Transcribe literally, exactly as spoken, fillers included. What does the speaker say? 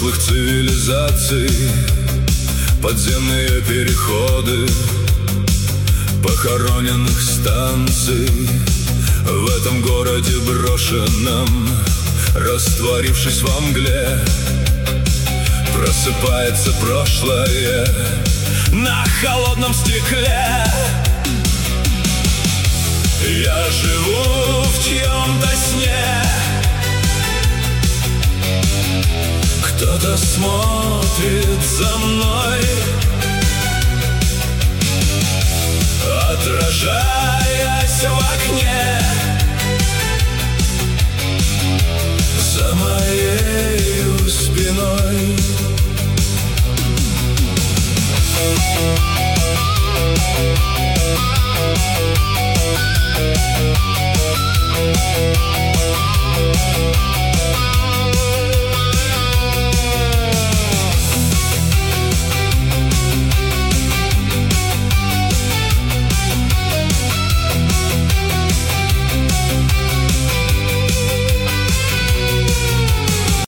прошлых цивилизаций, подземные переходы похороненных станций. В этом городе брошенном, растворившись во мгле, просыпается прошлое на холодном стекле. Я живу в чьем-то сне, кто-то смотрит за мной, отражая